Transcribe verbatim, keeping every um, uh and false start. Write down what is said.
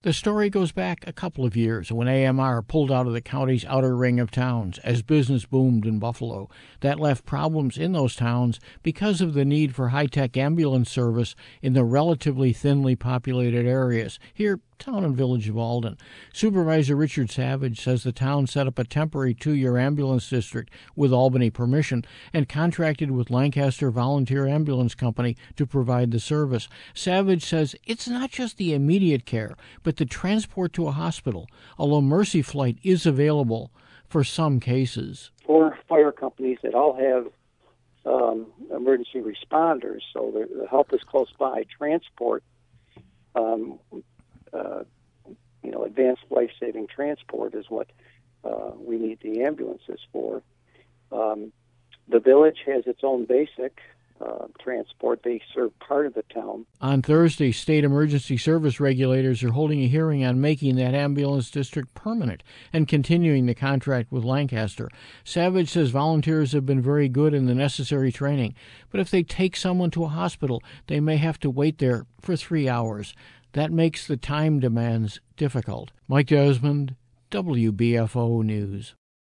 The story goes back a couple of years when A M R pulled out of the county's outer ring of towns as business boomed in Buffalo. That left problems in those towns because of the need for high-tech ambulance service in the relatively thinly populated areas. Here, Town and Village of Alden. Supervisor Richard Savage says the town set up a temporary two-year ambulance district with Albany permission and contracted with Lancaster Volunteer Ambulance Company to provide the service. Savage says it's not just the immediate care, but the transport to a hospital, although Mercy Flight is available for some cases. Four fire companies that all have um, emergency responders, so the, the help is close by. Transport, um, uh, you know, advanced life-saving transport is what uh, we need the ambulances for. Um, the village has its own basic Uh, transport. They serve part of the town. On Thursday, state emergency service regulators are holding a hearing on making that ambulance district permanent and continuing the contract with Lancaster. Savage says volunteers have been very good in the necessary training, but if they take someone to a hospital, they may have to wait there for three hours. That makes the time demands difficult. Mike Desmond, W B F O News.